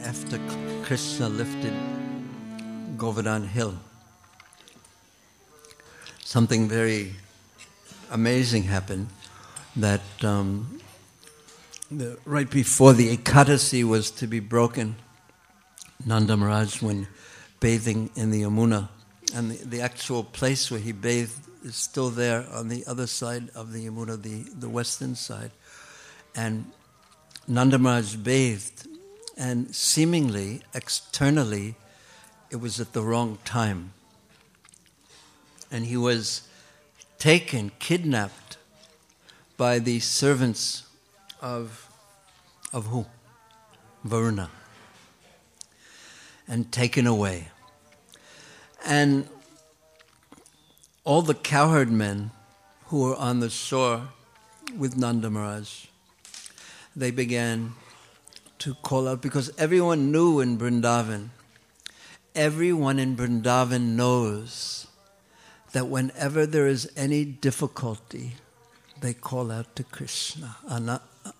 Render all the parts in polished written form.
after Krishna lifted Govardhan Hill, something very amazing happened, that right before the Ekadasi was to be broken, Nanda Maharaj, when bathing in the Yamuna, and the actual place where he bathed is still there on the other side of the Yamuna, the western side. And Nanda Maharaj bathed, and seemingly, externally, it was at the wrong time. And he was taken, kidnapped by the servants of who? Varuna. And taken away. And all the cowherd men who were on the shore with Nanda Maharaj, they began to call out, because everyone knew in Vrindavan, everyone in Vrindavan knows that whenever there is any difficulty, they call out to Krishna. Anena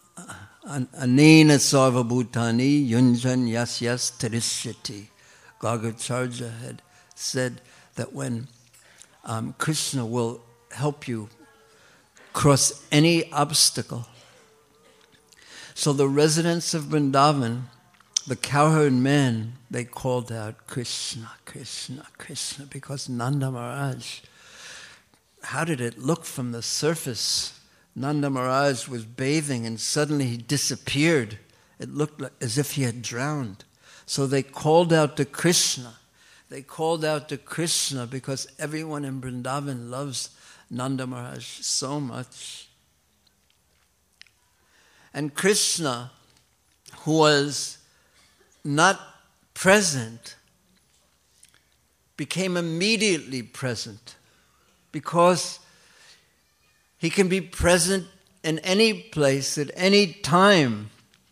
sarva bhutani yunjan yasyas tarishyati. Gargacharya had said that when Krishna will help you cross any obstacle. So the residents of Vrindavan, the cowherd men, they called out Krishna, Krishna, Krishna, because Nanda Maharaj, how did it look from the surface? Nanda Maharaj was bathing and suddenly he disappeared. It looked like, as if he had drowned. So they called out to Krishna. They called out to Krishna because everyone in Vrindavan loves Nanda Maharaj so much. And Krishna, who was not present, became immediately present, because he can be present in any place at any time.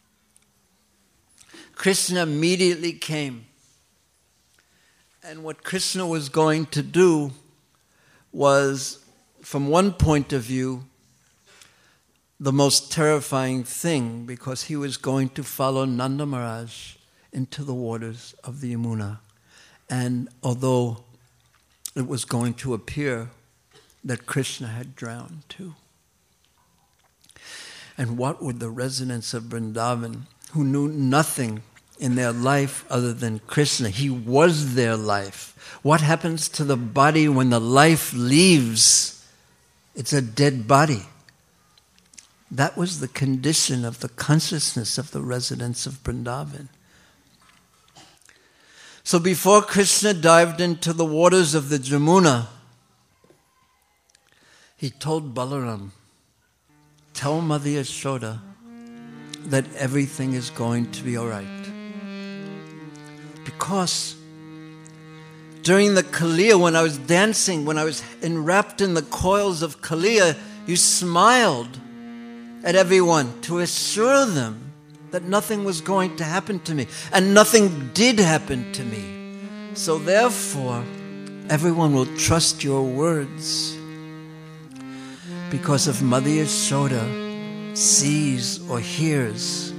Krishna immediately came. And what Krishna was going to do was, from one point of view, the most terrifying thing, because he was going to follow Nanda Maharaj into the waters of the Yamuna. And although it was going to appear that Krishna had drowned too. And what would the residents of Vrindavan, who knew nothing in their life other than Krishna, he was their life. What happens to the body when the life leaves? It's a dead body. That was the condition of the consciousness of the residents of Vrindavan. So before Krishna dived into the waters of the Jamuna, he told Balaram, tell Mother Yashoda that everything is going to be all right. Because during the Kaliya, when I was dancing, when I was enwrapped in the coils of Kaliya, you smiled at everyone to assure them that nothing was going to happen to me. And nothing did happen to me. So therefore, everyone will trust your words. Because if Mother Yashoda sees or hears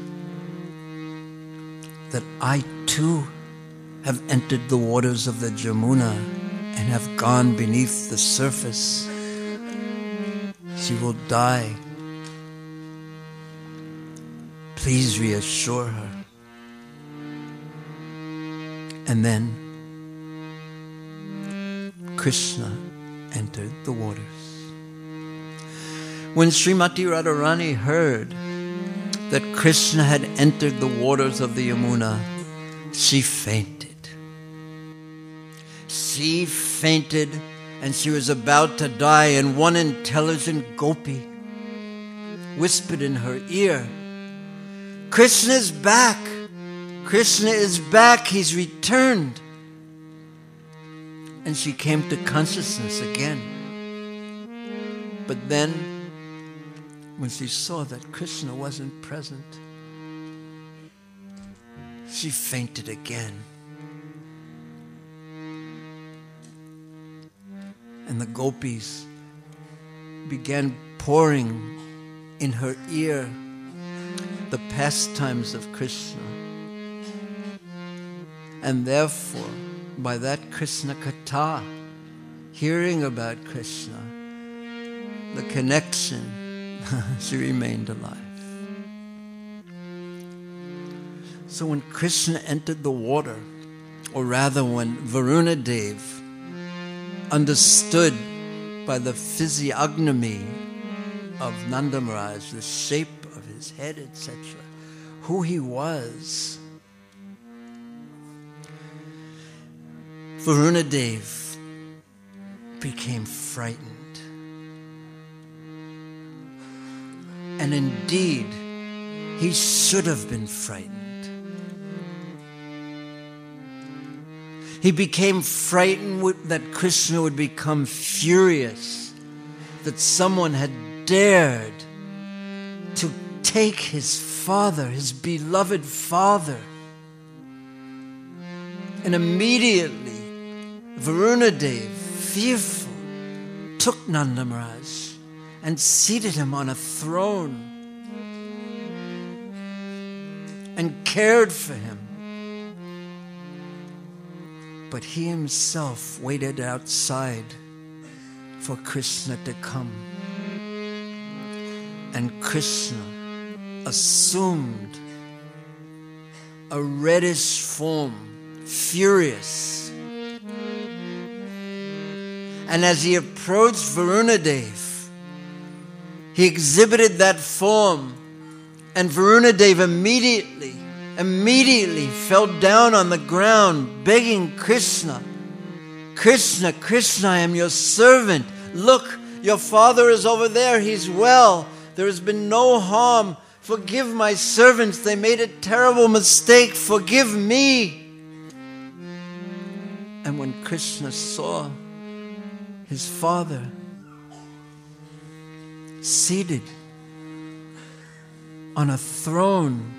that I too have entered the waters of the Jamuna and have gone beneath the surface, she will die. Please reassure her. And then Krishna entered the waters. When Srimati Radharani heard that Krishna had entered the waters of the Yamuna, she fainted. She fainted and she was about to die, and one intelligent gopi whispered in her ear, Krishna's back. Krishna is back. He's returned. And she came to consciousness again. But then, when she saw that Krishna wasn't present, she fainted again. And the gopis began pouring in her ear the pastimes of Krishna. And therefore, by that Krishna Katha, hearing about Krishna, the connection, she remained alive. So when Krishna entered the water, or rather when Varunadev understood by the physiognomy of Nanda Maharaj, the shape of his head, etc., who he was, Varunadev became frightened. And indeed, he should have been frightened. He became frightened that Krishna would become furious, that someone had dared to take his father, his beloved father. And immediately, Varunadev, fearful, took Nanda Maharaj and seated him on a throne and cared for him. But he himself waited outside for Krishna to come. And Krishna assumed a reddish form, furious. And as he approached Varunadev, he exhibited that form, and Varunadev immediately fell down on the ground, begging Krishna, Krishna, Krishna, I am your servant. Look, your father is over there. He's well. There has been no harm. Forgive my servants. They made a terrible mistake. Forgive me. And when Krishna saw his father seated on a throne,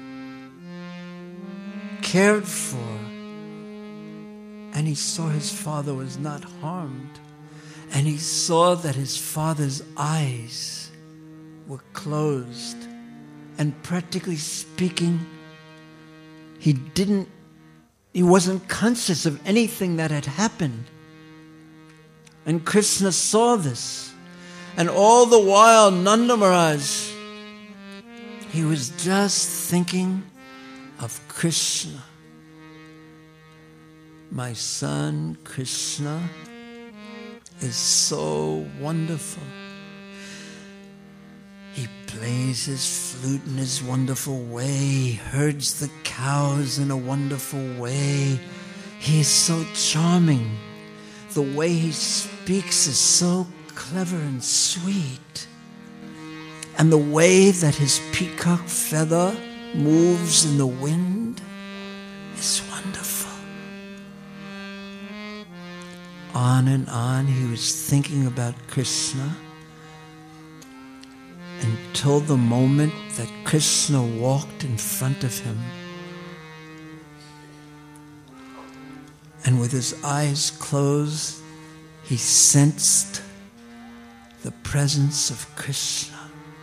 cared for, and he saw his father was not harmed, and he saw that his father's eyes were closed, and practically speaking, he wasn't conscious of anything that had happened. And Krishna saw this, and all the while Nanda Maharaj, he was just thinking of Krishna. My son Krishna is so wonderful. He plays his flute in his wonderful way. He herds the cows in a wonderful way. He is so charming. The way he speaks is so clever and sweet. And the way that his peacock feather moves in the wind is wonderful. On and on he was thinking about Krishna until the moment that Krishna walked in front of him. And with his eyes closed, he sensed the presence of Krishna.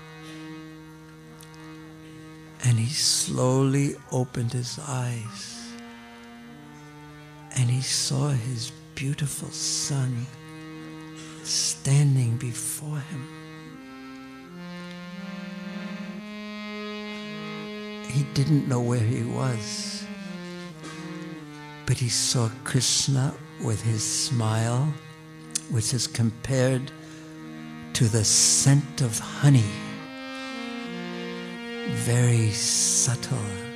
And he slowly opened his eyes, and he saw his beautiful son standing before him. He didn't know where he was, but he saw Krishna with his smile, which is compared to the scent of honey. Very subtle,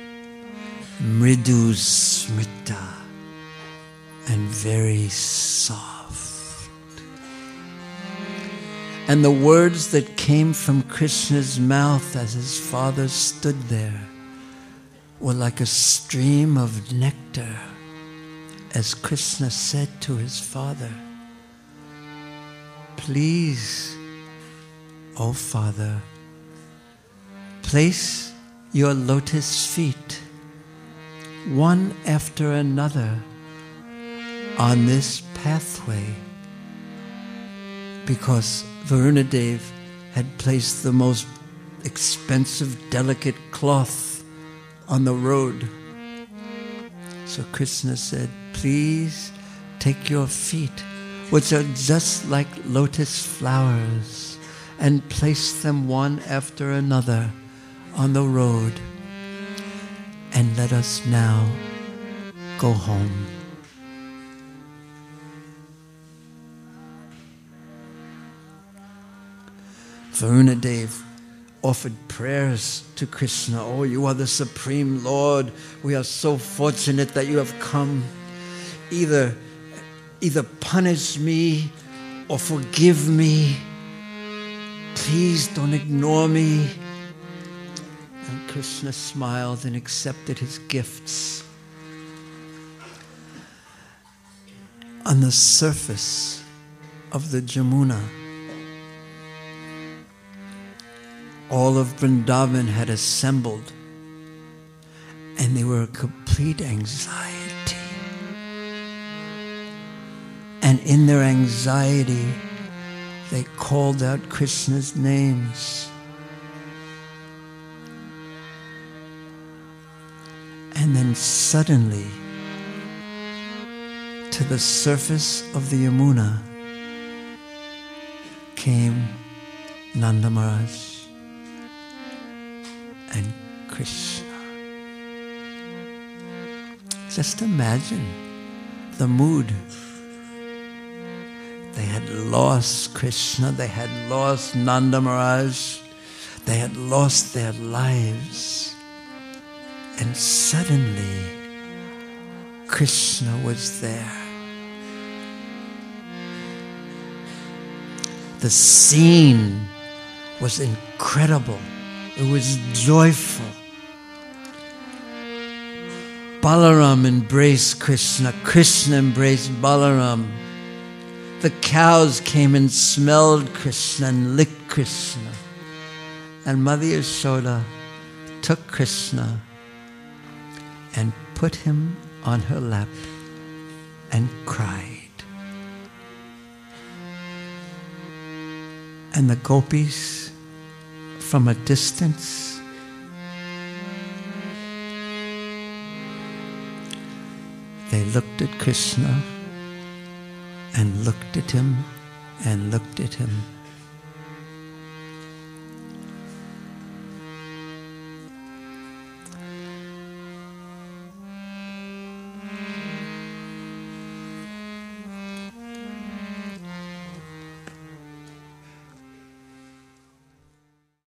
mridu smrita, and very soft. And the words that came from Krishna's mouth as his father stood there were like a stream of nectar, as Krishna said to his father, "Please, O Father, place your lotus feet, one after another, on this pathway," because Varunadev had placed the most expensive, delicate cloth on the road. So Krishna said, please take your feet, which are just like lotus flowers, and place them one after another on the road, and let us now go home. Varunadev offered prayers to Krishna. Oh, you are the Supreme Lord. We are so fortunate that you have come. Either punish me or forgive me. Please don't ignore me. And Krishna smiled and accepted his gifts. On the surface of the Jamuna, all of Vrindavan had assembled, and they were in complete anxiety. And in their anxiety, they called out Krishna's names. And then suddenly, to the surface of the Yamuna came Nanda Maharaj and Krishna. Just imagine the mood. They had lost Krishna, they had lost Nanda Maharaj, they had lost their lives. And suddenly, Krishna was there. The scene was incredible. It was joyful. Balaram embraced Krishna. Krishna embraced Balaram. The cows came and smelled Krishna and licked Krishna. And Mother Yashoda took Krishna and put him on her lap and cried. And the gopis, from a distance, they looked at Krishna and looked at him and looked at him.